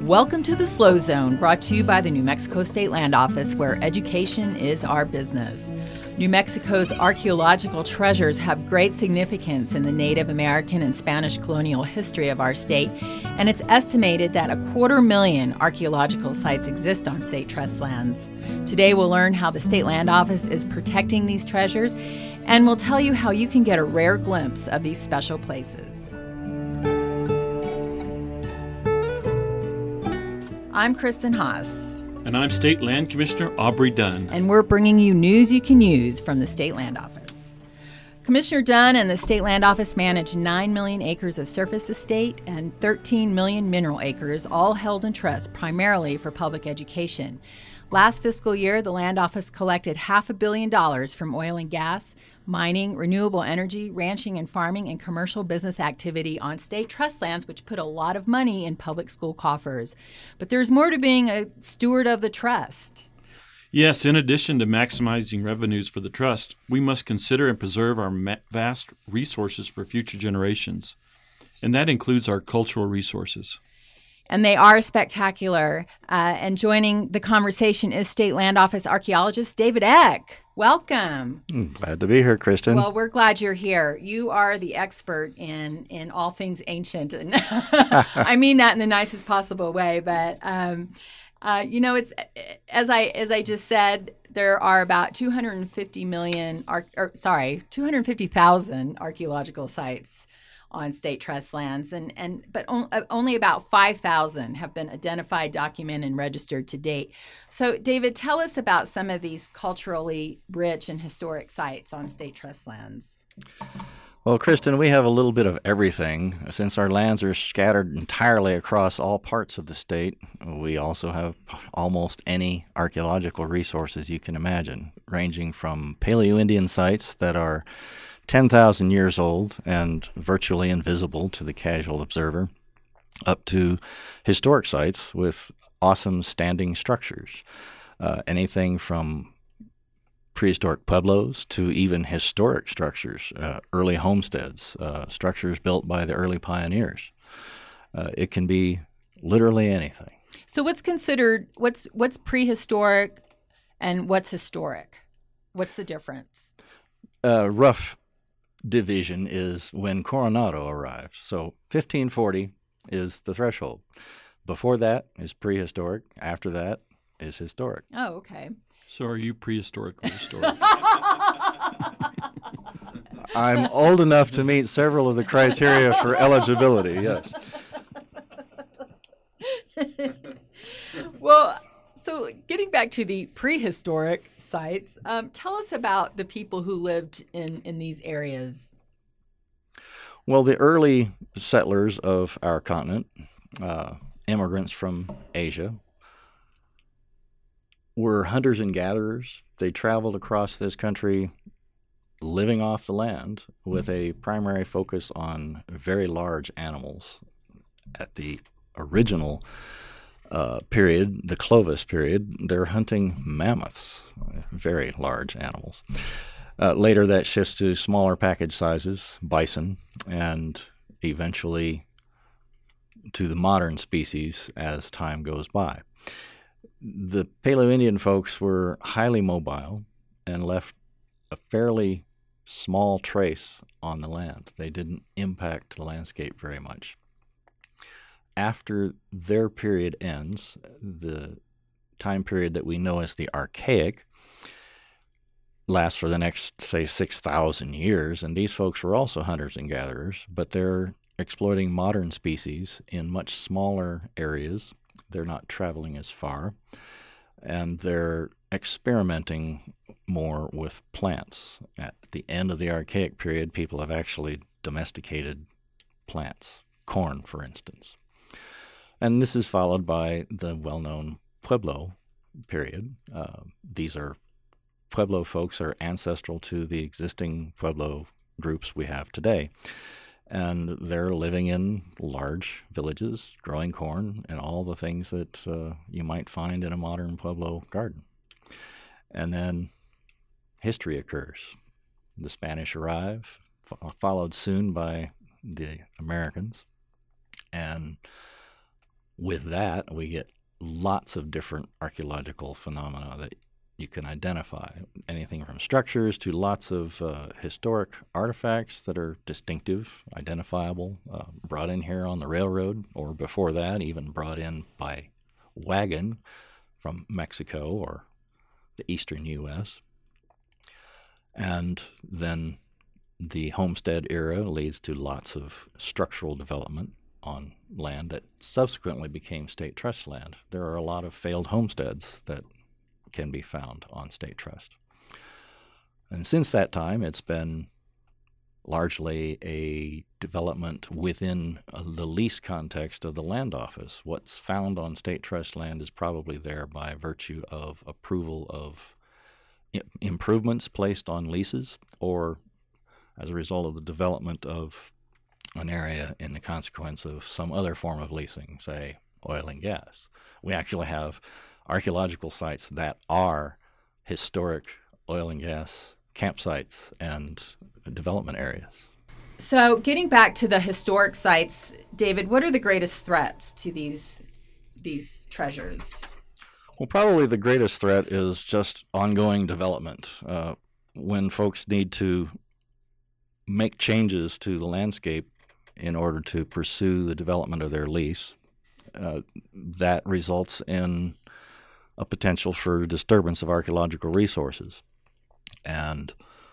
Welcome to the Slow Zone, brought to you by the New Mexico State Land Office, where education is our business. New Mexico's archaeological treasures have great significance in the Native American and Spanish colonial history of our state, and it's estimated that 250,000 archaeological sites exist on state trust lands. Today we'll learn how the State Land Office is protecting these treasures, and we'll tell you how you can get a rare glimpse of these special places. I'm Kristen Haas. And I'm State Land Commissioner Aubrey Dunn. And we're bringing you news you can use from the State Land Office. Commissioner Dunn and the State Land Office manage 9 million acres of surface estate and 13 million mineral acres, all held in trust primarily for public education. Last fiscal year, the Land Office collected $500 million from oil and gas, mining, renewable energy, ranching and farming, and commercial business activity on state trust lands, which put a lot of money in public school coffers. But there's more to being a steward of the trust. Yes, in addition to maximizing revenues for the trust, we must consider and preserve our vast resources for future generations. And that includes our cultural resources. And they are spectacular. And joining the conversation is State Land Office archaeologist David Eck. Welcome. Glad to be here, Kristen. Well, we're glad you're here. You are the expert in all things ancient. And I mean that in the nicest possible way. But, it's as I just said, there are about 250,000 archaeological sites on state trust lands, but only about 5,000 have been identified, documented, and registered to date. So, David, tell us about some of these culturally rich and historic sites on state trust lands. Well, Kristen, we have a little bit of everything. Since our lands are scattered entirely across all parts of the state, we also have almost any archaeological resources you can imagine, ranging from Paleo-Indian sites that are 10,000 years old and virtually invisible to the casual observer, up to historic sites with awesome standing structures. Anything from prehistoric pueblos to even historic structures, early homesteads, structures built by the early pioneers. It can be literally anything. So what's prehistoric and what's historic? What's the difference? Rough division is when Coronado arrived. So 1540 is the threshold. Before that is prehistoric. After that is historic. Oh, okay. So are you prehistoric or historic? I'm old enough to meet several of the criteria for eligibility, yes. Well, so getting back to the prehistoric sites, tell us about the people who lived in these areas. Well, the early settlers of our continent, immigrants from Asia, were hunters and gatherers. They traveled across this country living off the land with a primary focus on very large animals. At the original period, the Clovis period, they're hunting mammoths, very large animals. Later, that shifts to smaller package sizes, bison, and eventually to the modern species as time goes by. The Paleo-Indian folks were highly mobile and left a fairly small trace on the land. They didn't impact the landscape very much. After their period ends, the time period that we know as the Archaic lasts for the next, say, 6,000 years, and these folks were also hunters and gatherers, but they're exploiting modern species in much smaller areas. They're not traveling as far, and they're experimenting more with plants. At the end of the Archaic period, people have actually domesticated plants, corn, for instance. And this is followed by the well-known Pueblo period. Pueblo folks are ancestral to the existing Pueblo groups we have today. And they're living in large villages, growing corn and all the things that you might find in a modern Pueblo garden. And then history occurs. The Spanish arrive, followed soon by the Americans. And With that, we get lots of different archaeological phenomena that you can identify. Anything from structures to lots of historic artifacts that are distinctive, identifiable, brought in here on the railroad, or before that, even brought in by wagon from Mexico or the eastern U.S. And then the homestead era leads to lots of structural development on land that subsequently became state trust land. There are a lot of failed homesteads that can be found on state trust. And since that time, it's been largely a development within the lease context of the land office. What's found on state trust land is probably there by virtue of approval of improvements placed on leases, or as a result of the development of an area in the consequence of some other form of leasing, say oil and gas. We actually have archaeological sites that are historic oil and gas campsites and development areas. So getting back to the historic sites, David, what are the greatest threats to these treasures? Well, probably the greatest threat is just ongoing development. When folks need to make changes to the landscape in order to pursue the development of their lease, that results in a potential for disturbance of archaeological resources. And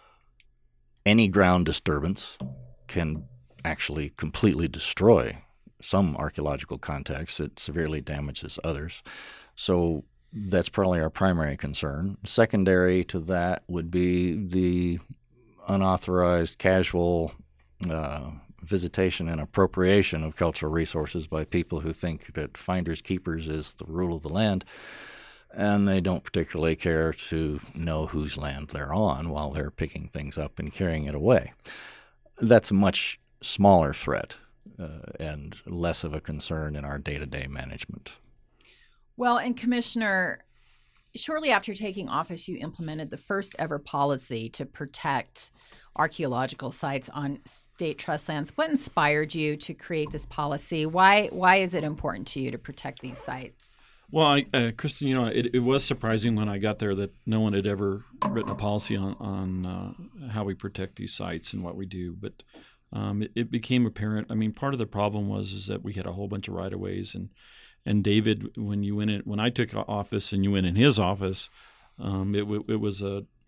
any ground disturbance can actually completely destroy some archaeological contexts. It severely damages others. So that's probably our primary concern. Secondary to that would be the unauthorized, casual visitation and appropriation of cultural resources by people who think that finders keepers is the rule of the land, and they don't particularly care to know whose land they're on while they're picking things up and carrying it away. That's a much smaller threat and less of a concern in our day-to-day management. Well, and Commissioner, shortly after taking office, you implemented the first ever policy to protect archaeological sites on state trust lands. What inspired you to create this policy? Why is it important to you to protect these sites? Well, Kristen, it was surprising when I got there that no one had ever written a policy on how we protect these sites and what we do. But it became apparent. I mean, part of the problem is that we had a whole bunch of right-of-ways, and David, when I took office and you went in his office, it was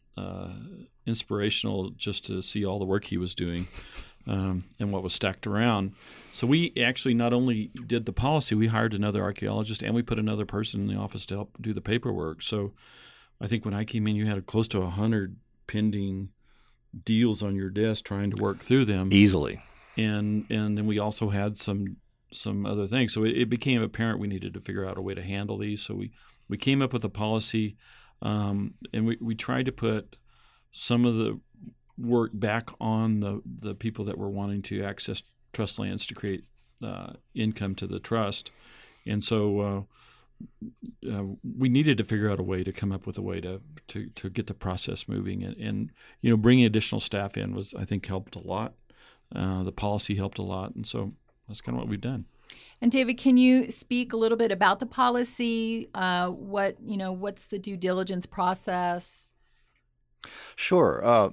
inspirational just to see all the work he was doing and what was stacked around. So we actually not only did the policy, we hired another archaeologist and we put another person in the office to help do the paperwork. So I think when I came in, you had close to 100 pending deals on your desk trying to work through them. Easily. And then we also had some other things. So it became apparent we needed to figure out a way to handle these. So we came up with a policy, and we tried to put some of the work back on the people that were wanting to access trust lands to create income to the trust. And so we needed to figure out a way to come up with a way to get the process moving. And bringing additional staff in was, I think, helped a lot. The policy helped a lot. And so that's kind of what we've done. And David, can you speak a little bit about the policy? What's the due diligence process? Sure.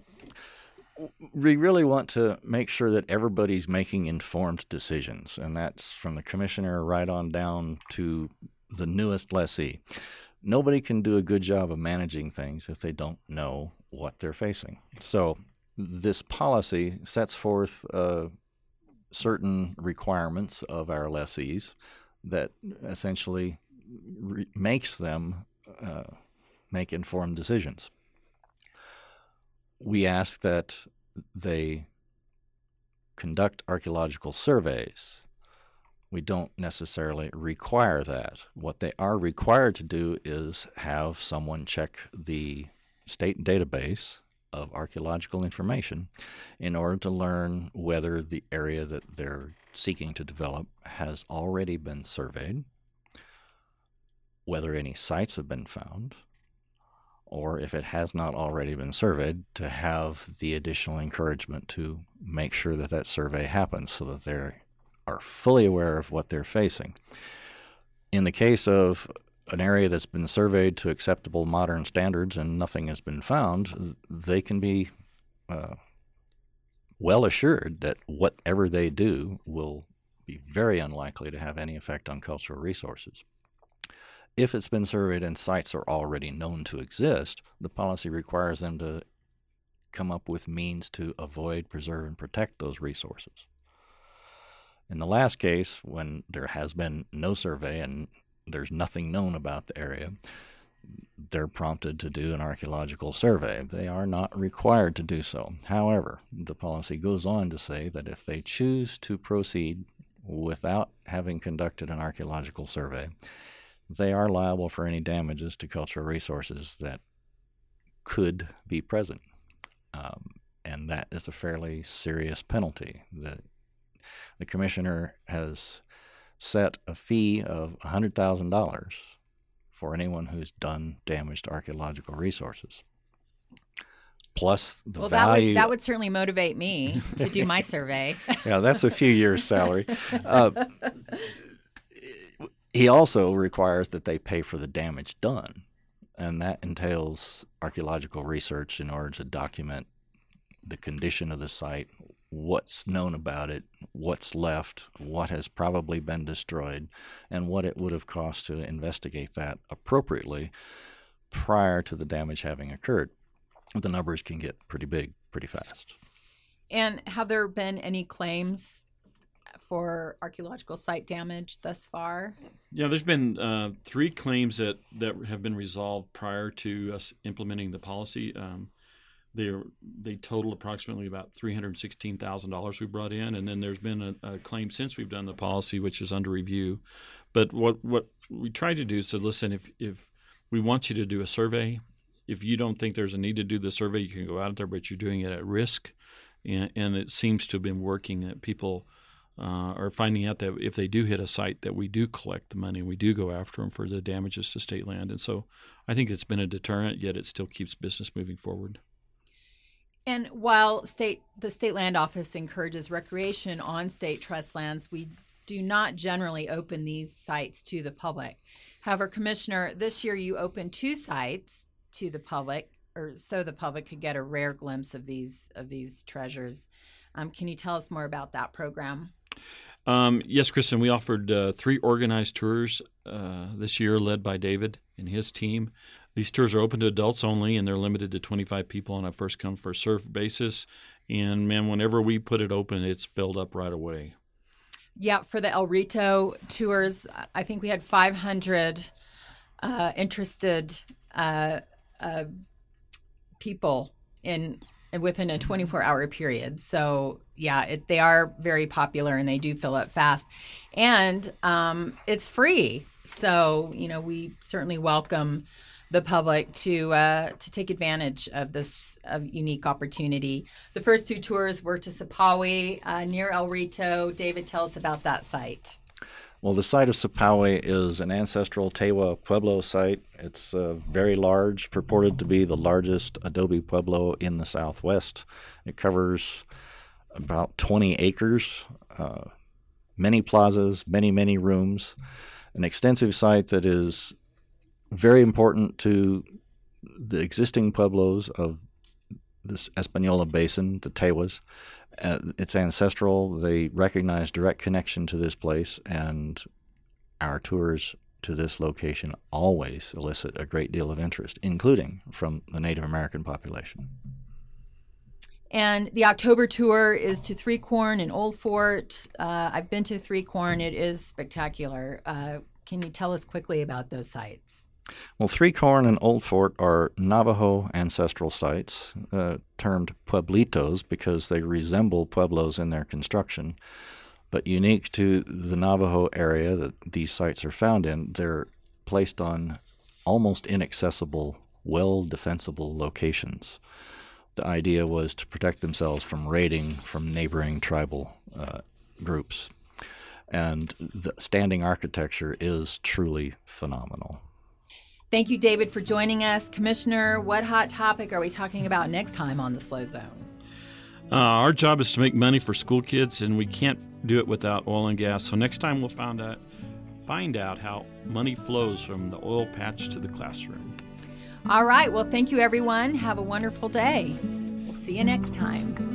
We really want to make sure that everybody's making informed decisions, and that's from the commissioner right on down to the newest lessee. Nobody can do a good job of managing things if they don't know what they're facing. So this policy sets forth certain requirements of our lessees that essentially makes them make informed decisions. We ask that they conduct archaeological surveys. We don't necessarily require that. What they are required to do is have someone check the state database of archaeological information in order to learn whether the area that they're seeking to develop has already been surveyed, whether any sites have been found, or if it has not already been surveyed, to have the additional encouragement to make sure that survey happens so that they are fully aware of what they're facing. In the case of an area that's been surveyed to acceptable modern standards and nothing has been found, they can be well assured that whatever they do will be very unlikely to have any effect on cultural resources. If it's been surveyed and sites are already known to exist, the policy requires them to come up with means to avoid, preserve, and protect those resources. In the last case, when there has been no survey and there's nothing known about the area, they're prompted to do an archaeological survey. They are not required to do so. However, the policy goes on to say that if they choose to proceed without having conducted an archaeological survey, they are liable for any damages to cultural resources that could be present. And that is a fairly serious penalty. The commissioner has set a fee of $100,000 for anyone who's done damage to archaeological resources. Plus the value. That would certainly motivate me to do my survey. Yeah, that's a few years' salary. He also requires that they pay for the damage done, and that entails archaeological research in order to document the condition of the site, what's known about it, what's left, what has probably been destroyed, and what it would have cost to investigate that appropriately prior to the damage having occurred. The numbers can get pretty big pretty fast. And have there been any claims for archaeological site damage thus far? Yeah, there's been 3 claims that have been resolved prior to us implementing the policy. They total approximately about $316,000 we brought in, and then there's been a claim since we've done the policy, which is under review. But what we tried to do is to listen, if we want you to do a survey, if you don't think there's a need to do the survey, you can go out there, but you're doing it at risk. And it seems to have been working, that people are finding out that if they do hit a site, that we do collect the money, we do go after them for the damages to state land. And so I think it's been a deterrent, yet it still keeps business moving forward. And while the State Land Office encourages recreation on state trust lands, we do not generally open these sites to the public. However, Commissioner, this year you opened 2 sites to the public, or so the public could get a rare glimpse of these treasures. Can you tell us more about that program? Yes, Kristen, we offered 3 organized tours this year led by David and his team. These tours are open to adults only, and they're limited to 25 people on a first-come, first-served basis. And, man, whenever we put it open, it's filled up right away. Yeah, for the El Rito tours, I think we had 500 interested people within a 24-hour period. So, yeah, they are very popular, and they do fill up fast. And it's free. So, we certainly welcome the public to take advantage of this unique opportunity. The first 2 tours were to Sipawi near El Rito. David, tell us about that site. Well, the site of Sipawi is an ancestral Tewa Pueblo site. It's very large, purported to be the largest adobe pueblo in the Southwest. It covers about 20 acres, many plazas, many rooms, an extensive site that is very important to the existing pueblos of this Española Basin, the Tewas. It's ancestral. They recognize direct connection to this place, and our tours to this location always elicit a great deal of interest, including from the Native American population. And the October tour is to Three Corn and Old Fort. I've been to Three Corn. It is spectacular. Can you tell us quickly about those sites? Well, Three Corn and Old Fort are Navajo ancestral sites, termed pueblitos because they resemble pueblos in their construction. But unique to the Navajo area that these sites are found in, they're placed on almost inaccessible, well-defensible locations. The idea was to protect themselves from raiding from neighboring tribal groups. And the standing architecture is truly phenomenal. Thank you, David, for joining us. Commissioner, what hot topic are we talking about next time on the Slow Zone? Our job is to make money for school kids, and we can't do it without oil and gas. So next time we'll find out find out how money flows from the oil patch to the classroom. All right. Well, thank you, everyone. Have a wonderful day. We'll see you next time.